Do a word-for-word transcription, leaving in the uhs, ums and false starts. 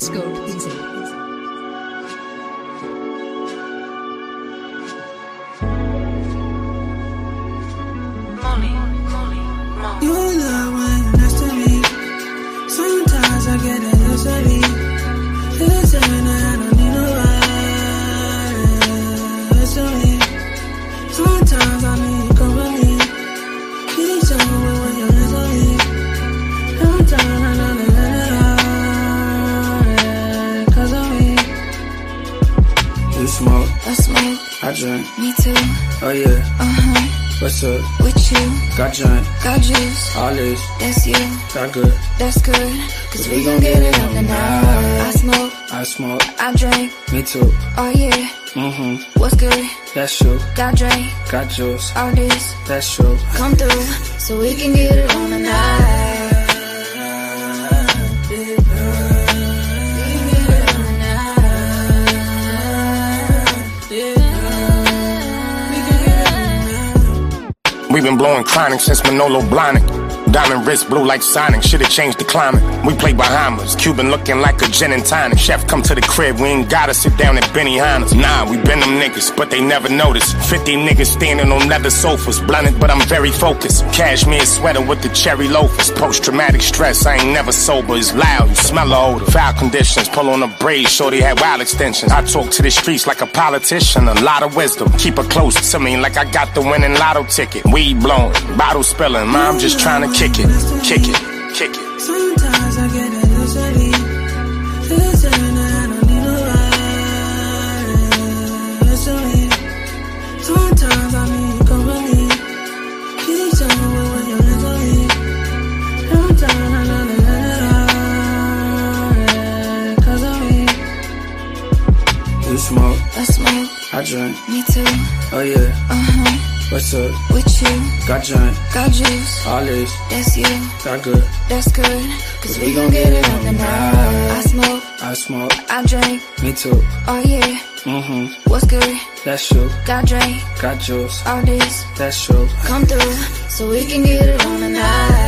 Scope Easy. You love when you're next to me. Sometimes I get a little silly. Listen, I don't need nobody. Listen to me. Sometimes I need company. Please tell me when you're next to me. Sometimes I don't need nobody. Cause of me. You smoke, I smoke, I drink. me too. Oh yeah, Uh-huh, what's up? with you, Got drink, got juice, all this, that's you, got good. that's good, cause we gon' get it on tonight. I smoke, I smoke, I drink, me too. oh yeah, Mm-hmm, what's good, that's you. got drink, Got juice, all this, that's true. come through, so we can get it on tonight. We've been blowing chronic since Manolo Blahnik. Diamond wrist blue like Sonic, should've changed the climate. We play Bahamas, Cuban looking like a gin and tonic. Chef come to the crib, we ain't gotta sit down at Benihana's. Nah, we been them niggas, but they never notice. Fifty niggas standing on leather sofas, blunted, but I'm very focused. Cashmere sweater with the cherry loafers. Post-traumatic stress, I ain't never sober. It's loud, you smell the odor. Foul conditions, pull on a braid, shorty had wild extensions. I talk to the streets like a politician, a lot of wisdom. Keep her close to me like I got the winning lotto ticket. Weed blowing, bottle spilling, mom just trying to kick it, kick it, kick it. Sometimes I get a little silly. Listen, I don't need nobody. Listen to me. Sometimes I need company. Please tell me when you're next to me. Sometimes I don't need nobody. Cause of me. You smoke, I smoke, I drink. me too, Oh yeah, uh-huh, what's up? with you, Got drink, got juice, all this, that's you, got good. that's good, cause we gon' get it on tonight. I smoke, I smoke, I drink, me too. oh yeah, Mm-hmm, what's good, that's you. got drink, Got juice, all this, that's true. come through, so we can get it on tonight.